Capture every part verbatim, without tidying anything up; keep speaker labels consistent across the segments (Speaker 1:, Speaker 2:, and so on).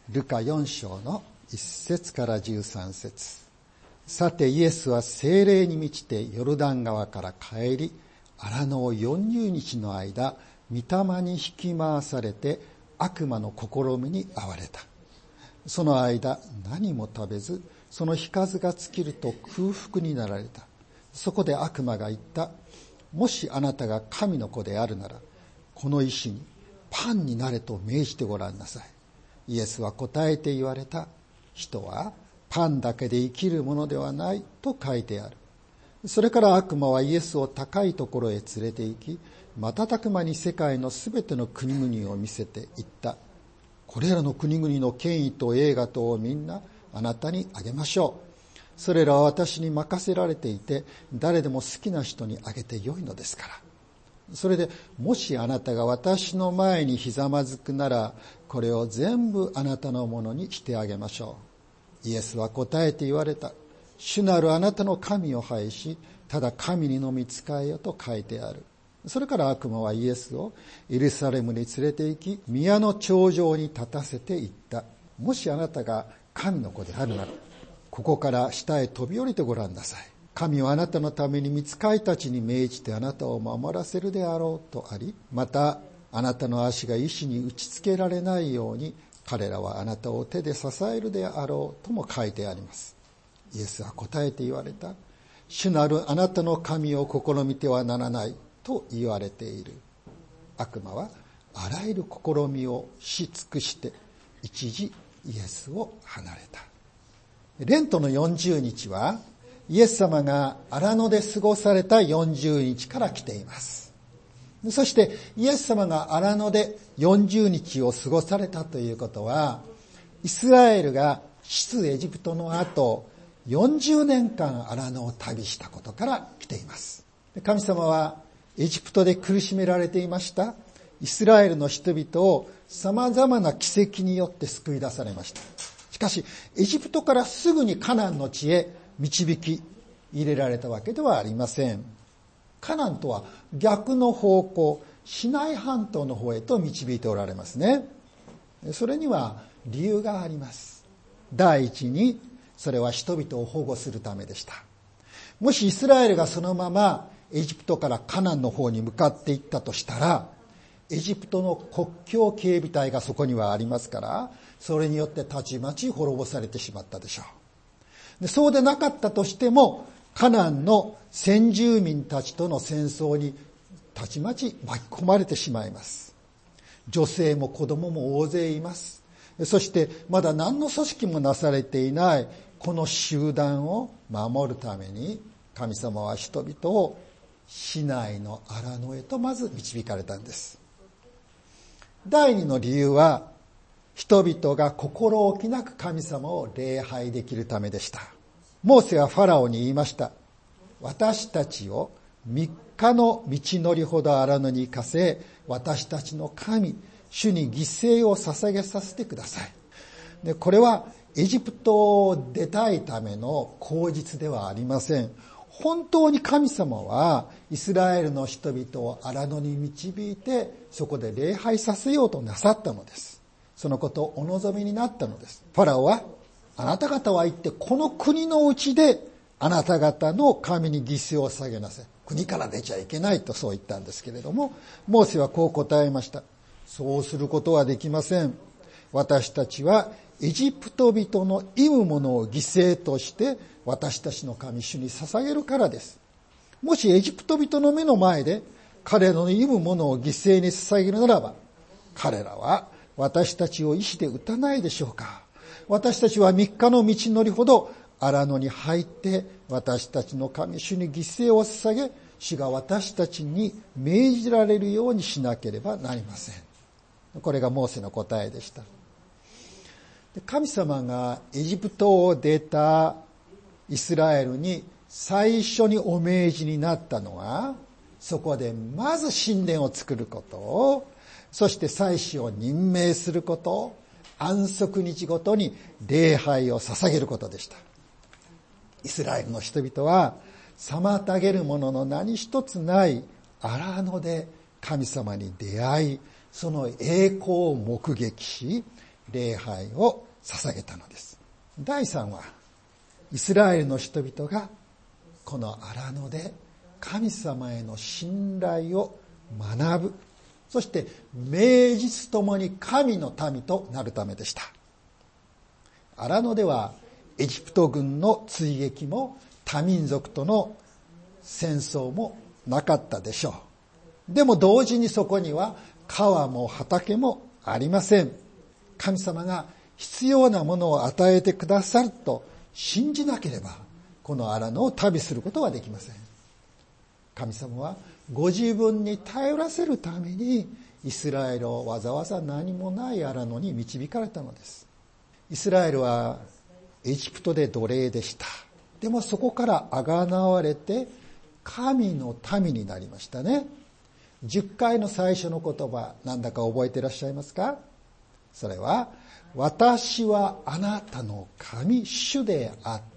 Speaker 1: ルカよん章のいっ節からじゅうさん節。さてイエスは聖霊に満ちてヨルダン川から帰り、荒野をよんじゅうにちの間、御霊に引き回されて悪魔の試みに遭われた。その間何も食べず、その日数が尽きると空腹になられた。そこで悪魔が言った。もしあなたが神の子であるなら、この石にパンになれと命じてごらんなさい。イエスは答えて言われた。人はパンだけで生きるものではないと書いてある。それから悪魔はイエスを高いところへ連れて行き、瞬く間に世界のすべての国々を見せて言った。これらの国々の権威と栄華とをみんなあなたにあげましょう。それらは私に任せられていて、誰でも好きな人にあげてよいのですから。それでもしあなたが私の前にひざまずくなら、これを全部あなたのものにしてあげましょう。イエスは答えて言われた。主なるあなたの神を拝し、ただ神にのみ仕えよと書いてある。それから悪魔はイエスをエルサレムに連れて行き、宮の頂上に立たせて言った。もしあなたが神の子であるなら、ここから下へ飛び降りてごらんなさい。神はあなたのために御使いたちに命じてあなたを守らせるであろうとあり、またあなたの足が石に打ちつけられないように、彼らはあなたを手で支えるであろうとも書いてあります。イエスは答えて言われた。主なるあなたの神を試みてはならないと言われている。悪魔はあらゆる試みをし尽くして一時イエスを離れた。レントのよんじゅうにちはイエス様が荒野で過ごされたよんじゅうにちから来ています。そしてイエス様が荒野でよんじゅうにちを過ごされたということは、イスラエルが出エジプトの後よんじゅうねんかん荒野を旅したことから来ています。神様はエジプトで苦しめられていましたイスラエルの人々を様々な奇跡によって救い出されました。しかしエジプトからすぐにカナンの地へ導き入れられたわけではありません。カナンとは逆の方向、シナイ半島の方へと導いておられますね。それには理由があります。第一に、それは人々を保護するためでした。もしイスラエルがそのままエジプトからカナンの方に向かっていったとしたら、エジプトの国境警備隊がそこにはありますから、それによってたちまち滅ぼされてしまったでしょう。で、そうでなかったとしても、カナンの先住民たちとの戦争にたちまち巻き込まれてしまいます。女性も子供も大勢います。そしてまだ何の組織もなされていないこの集団を守るために、神様は人々を市内の荒野へとまず導かれたんです。第二の理由は、人々が心置きなく神様を礼拝できるためでした。モーセはファラオに言いました。私たちを三日の道のりほど荒野に行かせ、私たちの神、主に犠牲を捧げさせてください。で、これはエジプトを出たいための口実ではありません。本当に神様はイスラエルの人々を荒野に導いて、そこで礼拝させようとなさったのです。そのことをお望みになったのです。ファラオは、あなた方は行ってこの国のうちであなた方の神に犠牲を捧げなさい。国から出ちゃいけないとそう言ったんですけれども、モーセはこう答えました。そうすることはできません。私たちはエジプト人の忌むものを犠牲として私たちの神主に捧げるからです。もしエジプト人の目の前で彼の忌むものを犠牲に捧げるならば、彼らは私たちを石で撃たないでしょうか。私たちは三日の道のりほど荒野に入って私たちの神主に犠牲を捧げ、主が私たちに命じられるようにしなければなりません。これがモーセの答えでした。神様がエジプトを出たイスラエルに最初にお命じになったのは、そこでまず神殿を作ること、そして祭司を任命すること、安息日ごとに礼拝を捧げることでした。イスラエルの人々は妨げるものの何一つない荒野で神様に出会い、その栄光を目撃し、 礼拝を捧げたのです。だいさんは、イスラエルの人々がこの荒野で神様への信頼を学ぶ。そして名実ともに神の民となるためでした。荒野ではエジプト軍の追撃も多民族との戦争もなかったでしょう。でも同時にそこには川も畑もありません。神様が必要なものを与えてくださると信じなければ、この荒野を旅することはできません。神様はご自分に頼らせるためにイスラエルをわざわざ何もない荒野に導かれたのです。イスラエルはエジプトで奴隷でした。でもそこからあがなわれて神の民になりましたね。じゅっかいの最初の言葉、なんだか覚えていらっしゃいますか？それは、私はあなたの神主であって、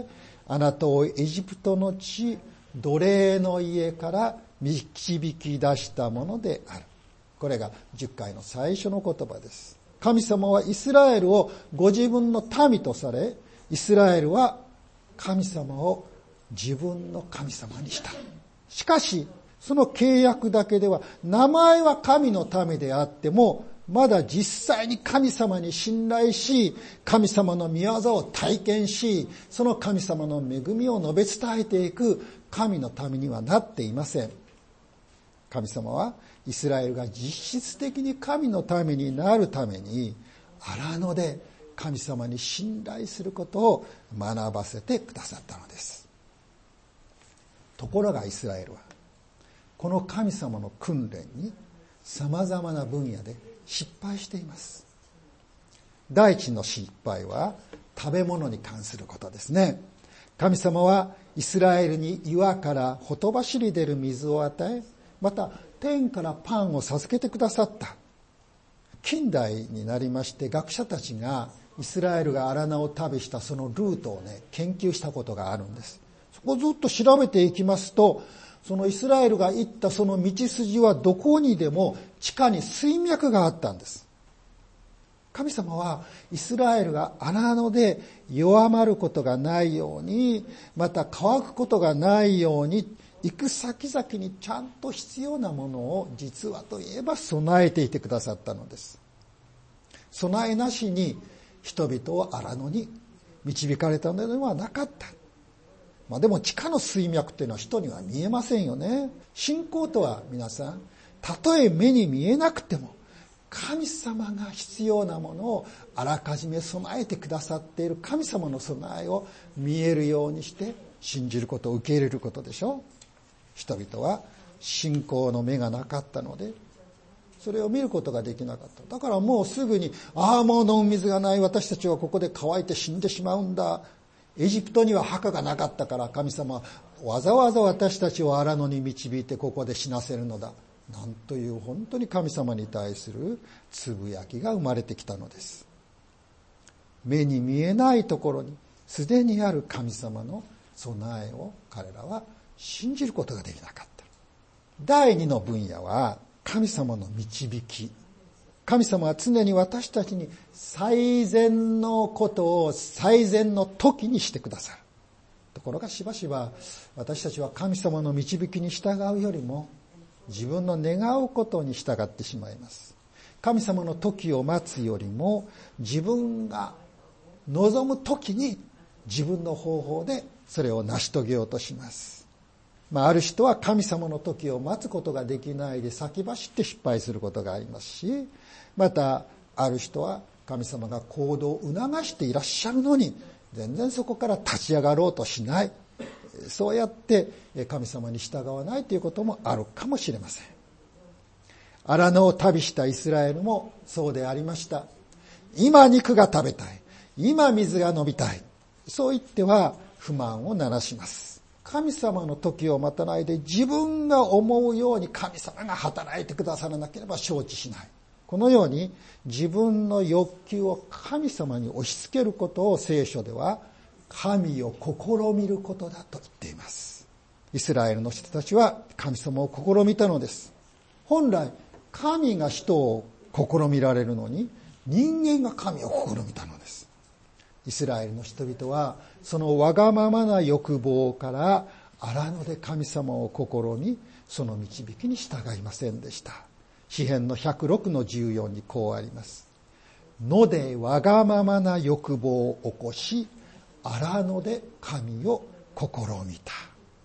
Speaker 1: あなたをエジプトの地、奴隷の家から導き出したものである。これがじゅっかいの最初の言葉です。神様はイスラエルをご自分の民とされ、イスラエルは神様を自分の神様にした。しかし、その契約だけでは、名前は神の民であっても、まだ実際に神様に信頼し、神様の御業を体験し、その神様の恵みを述べ伝えていく神の民にはなっていません。神様はイスラエルが実質的に神の民になるために、荒野で神様に信頼することを学ばせてくださったのです。ところがイスラエルは、この神様の訓練に様々な分野で失敗しています。第一の失敗は食べ物に関することですね。神様はイスラエルに岩からほとばしり出る水を与え、また天からパンを授けてくださった。近代になりまして学者たちがイスラエルが荒野を旅したそのルートをね、研究したことがあるんです。そこをずっと調べていきますと、そのイスラエルが行ったその道筋はどこにでも地下に水脈があったんです。神様はイスラエルが荒野で弱まることがないように、また乾くことがないように、行く先々にちゃんと必要なものを実はといえば備えていてくださったのです。備えなしに人々を荒野に導かれたのではなかった。まあでも地下の水脈っていうのは人には見えませんよね。信仰とは皆さん、たとえ目に見えなくても、神様が必要なものをあらかじめ備えてくださっている神様の備えを見えるようにして信じることを受け入れることでしょ。人々は信仰の目がなかったので、それを見ることができなかった。だからもうすぐに、ああもう飲む水がない、私たちはここで乾いて死んでしまうんだ。エジプトには墓がなかったから神様はわざわざ私たちを荒野に導いてここで死なせるのだ。なんという本当に神様に対するつぶやきが生まれてきたのです。目に見えないところにすでにある神様の備えを彼らは信じることができなかった。第二の分野は神様の導き。神様は常に私たちに最善のことを最善の時にしてくださる。ところがしばしば私たちは神様の導きに従うよりも自分の願うことに従ってしまいます。神様の時を待つよりも自分が望む時に自分の方法でそれを成し遂げようとします。まあ、ある人は神様の時を待つことができないで先走って失敗することがありますし、またある人は神様が行動を促していらっしゃるのに全然そこから立ち上がろうとしない、そうやって神様に従わないということもあるかもしれません。荒野を旅したイスラエルもそうでありました。今肉が食べたい、今水が飲みたい、そう言っては不満を鳴らします。神様の時を待たないで自分が思うように神様が働いてくださらなければ承知しない。このように自分の欲求を神様に押し付けることを聖書では神を試みることだと言っています。イスラエルの人たちは神様を試みたのです。本来神が人を試みられるのに人間が神を試みたのです。イスラエルの人々はそのわがままな欲望から荒野で神様を試み、その導きに従いませんでした。詩編のひゃくろくのじゅうよんにこうあります。野でわがままな欲望を起こし、荒野で神を試みた。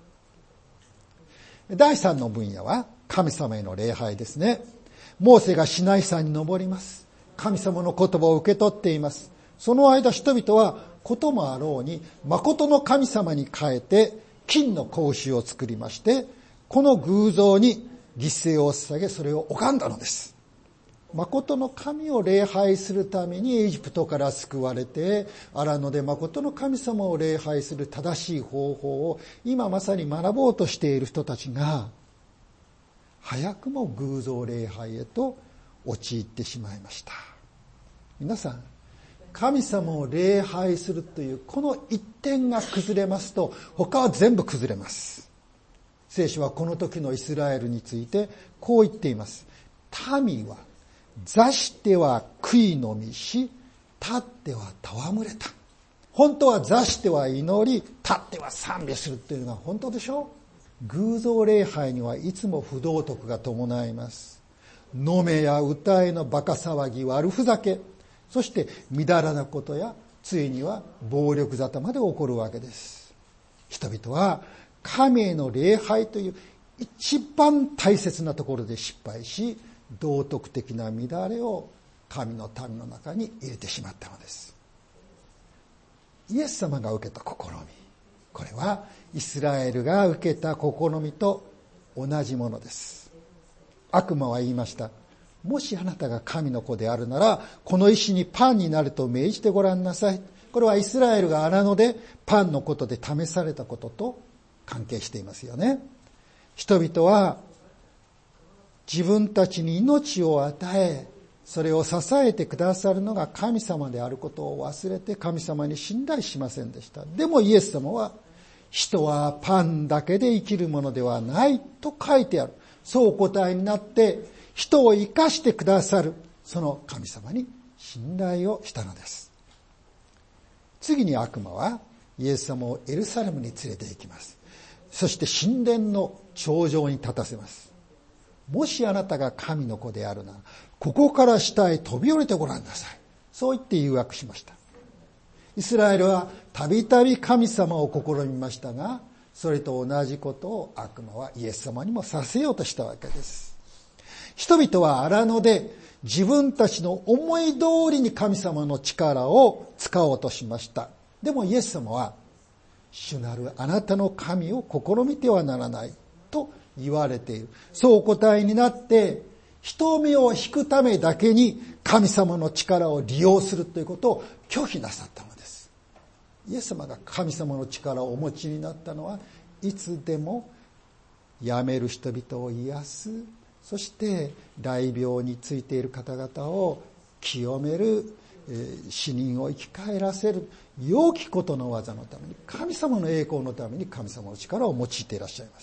Speaker 1: 第三の分野は神様への礼拝ですね。モーセがシナイ山に登ります。神様の言葉を受け取っています。その間人々はこともあろうに誠の神様に変えて金の格子を作りまして、この偶像に犠牲を捧げ、それを拝んだのです。誠の神を礼拝するためにエジプトから救われて、荒野で誠の神様を礼拝する正しい方法を今まさに学ぼうとしている人たちが、早くも偶像礼拝へと陥ってしまいました。皆さん、神様を礼拝するというこの一点が崩れますと、他は全部崩れます。聖書はこの時のイスラエルについてこう言っています。民は座しては悔いのみし、立っては戯れた。本当は座しては祈り、立っては賛美するというのは本当でしょう。偶像礼拝にはいつも不道徳が伴います。飲めや歌えのバカ騒ぎ、悪ふざけ、そしてみだらなことや、ついには暴力沙汰まで起こるわけです。人々は神への礼拝という一番大切なところで失敗し、道徳的な乱れを神の民の中に入れてしまったのです。イエス様が受けた試み、これはイスラエルが受けた試みと同じものです。悪魔は言いました。もしあなたが神の子であるなら、この石にパンになると命じてごらんなさい。これはイスラエルが荒野でパンのことで試されたことと関係していますよね。人々は自分たちに命を与え、それを支えてくださるのが神様であることを忘れて神様に信頼しませんでした。でもイエス様は、人はパンだけで生きるものではないと書いてある。そうお答えになって、人を生かしてくださる、その神様に信頼をしたのです。次に悪魔はイエス様をエルサレムに連れて行きます。そして神殿の頂上に立たせます。もしあなたが神の子であるなら、ここから下へ飛び降りてごらんなさい。そう言って誘惑しました。イスラエルはたびたび神様を試みましたが、それと同じことを悪魔はイエス様にもさせようとしたわけです。人々は荒野で自分たちの思い通りに神様の力を使おうとしました。でもイエス様は、主なるあなたの神を試みてはならないと言われている。そうお答えになって、人目を引くためだけに神様の力を利用するということを拒否なさったのです。イエス様が神様の力をお持ちになったのは、いつでも病める人々を癒す、そして癩病についている方々を清める、死人を生き返らせる良きことの技のために、神様の栄光のために神様の力を用いていらっしゃいます。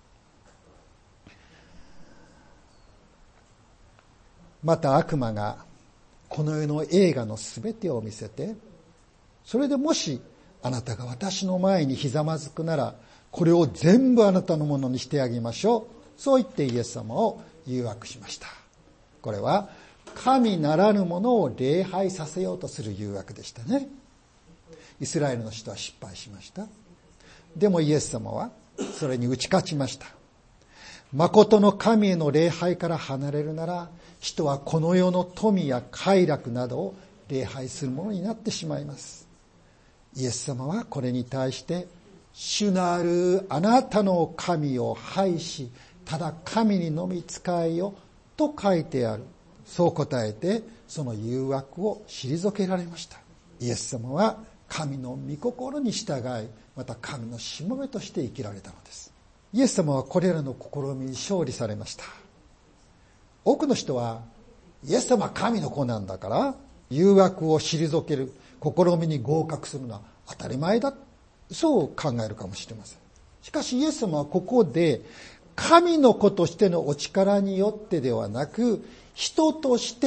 Speaker 1: また悪魔がこの世の映画のすべてを見せて、それでもしあなたが私の前にひざまずくなら、これを全部あなたのものにしてあげましょう。そう言ってイエス様を誘惑しました。これは神ならぬものを礼拝させようとする誘惑でしたね。イスラエルの人は失敗しました。でもイエス様はそれに打ち勝ちました。誠の神への礼拝から離れるなら、人はこの世の富や快楽などを礼拝するものになってしまいます。イエス様はこれに対して、主なるあなたの神を拝し、ただ神にのみ仕えよと書いてある。そう答えて、その誘惑を退けられました。イエス様は神の御心に従い、また神のしもべとして生きられたのです。イエス様はこれらの試みに勝利されました。多くの人は、イエス様は神の子なんだから、誘惑を退ける試みに合格するのは当たり前だ。そう考えるかもしれません。しかしイエス様はここで、神の子としてのお力によってではなく、人として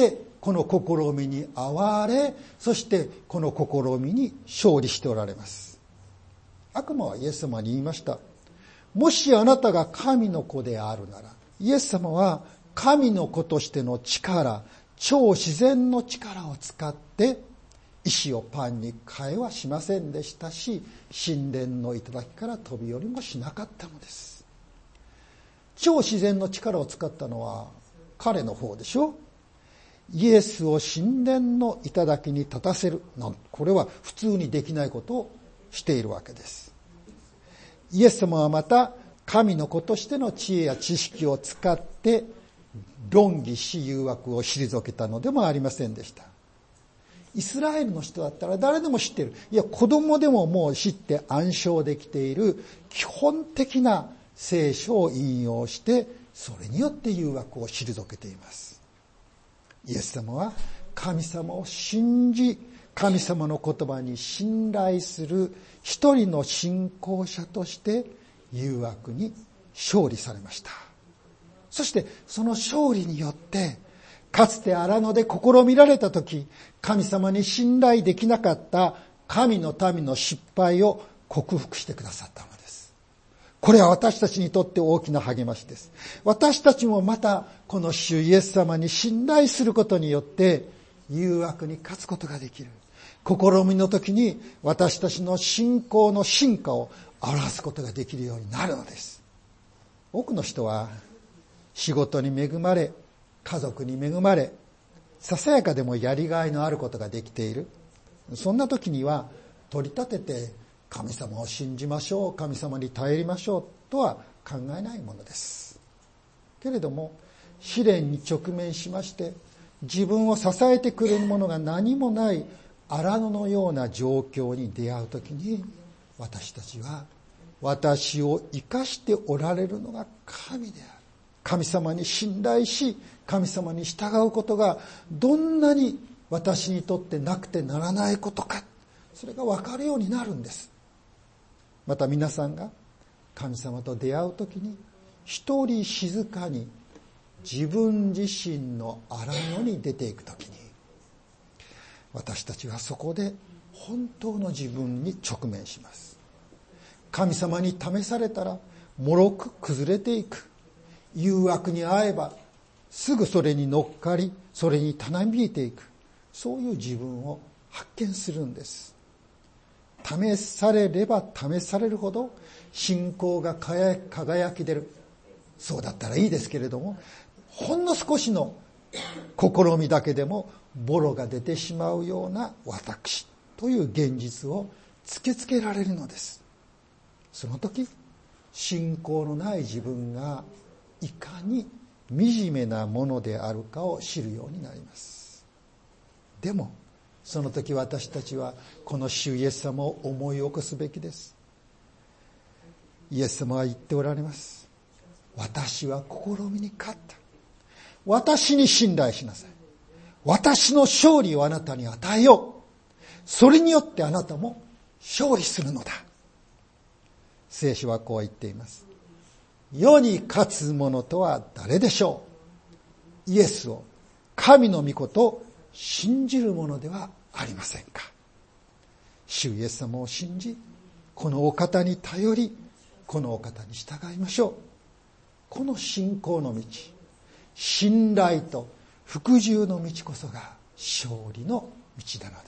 Speaker 1: この試みに遭われ、そしてこの試みに勝利しておられます。悪魔はイエス様に言いました。もしあなたが神の子であるなら、イエス様は神の子としての力、超自然の力を使って石をパンに変えはしませんでしたし、神殿の頂から飛び降りもしなかったのです。超自然の力を使ったのは彼の方でしょ。イエスを神殿の頂に立たせる。これは普通にできないことをしているわけです。イエス様はまた神の子としての知恵や知識を使って論議し誘惑を退けたのでもありませんでした。イスラエルの人だったら誰でも知っている。いや、子供でももう知って暗唱できている基本的な聖書を引用して、それによって誘惑を退けています。イエス様は神様を信じ、神様の言葉に信頼する一人の信仰者として誘惑に勝利されました。そしてその勝利によって、かつて荒野で試みられたとき、神様に信頼できなかった神の民の失敗を克服してくださったのです。これは私たちにとって大きな励ましです。私たちもまたこの主イエス様に信頼することによって誘惑に勝つことができる。試みの時に私たちの信仰の進化を表すことができるようになるのです。多くの人は仕事に恵まれ、家族に恵まれ、ささやかでもやりがいのあることができている。そんな時には取り立てて神様を信じましょう、神様に頼りましょうとは考えないものです。けれども試練に直面しまして、自分を支えてくれるものが何もない荒野のような状況に出会うときに、私たちは私を生かしておられるのが神である。神様に信頼し、神様に従うことがどんなに私にとってなくてならないことか、それが分かるようになるんです。また皆さんが神様と出会うときに、一人静かに自分自身の荒野に出ていくときに、私たちはそこで本当の自分に直面します。神様に試されたら脆く崩れていく。誘惑に遭えばすぐそれに乗っかり、それにたなびいていく。そういう自分を発見するんです。試されれば試されるほど信仰が輝き出る。そうだったらいいですけれども、ほんの少しの試みだけでもボロが出てしまうような私という現実を突きつけられるのです。その時、信仰のない自分がいかに惨めなものであるかを知るようになります。でもその時私たちはこの主イエス様を思い起こすべきです。イエス様は言っておられます。私は試みに勝った。私に信頼しなさい。私の勝利をあなたに与えよう。それによってあなたも勝利するのだ。聖書はこう言っています。世に勝つ者とは誰でしょう。イエスを神の御子と信じる者ではありませんか。主イエス様を信じ、このお方に頼り、このお方に従いましょう。この信仰の道、信頼と服従の道こそが勝利の道なのです。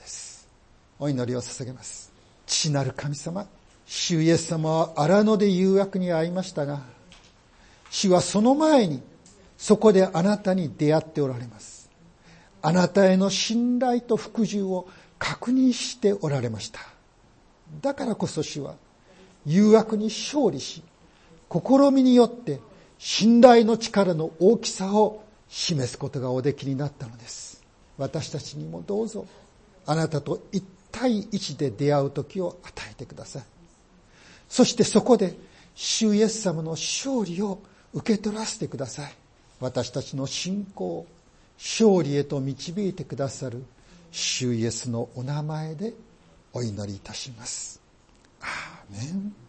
Speaker 1: お祈りを捧げます。父なる神様、主イエス様は荒野で誘惑に遭いましたが、主はその前にそこであなたに出会っておられます。あなたへの信頼と服従を確認しておられました。だからこそ主は誘惑に勝利し、試みによって信頼の力の大きさを示すことがおできになったのです。私たちにもどうぞあなたと一対一で出会う時を与えてください。そしてそこで主イエス様の勝利を受け取らせてください。私たちの信仰を勝利へと導いてくださる主イエスのお名前でお祈りいたします。アーメン。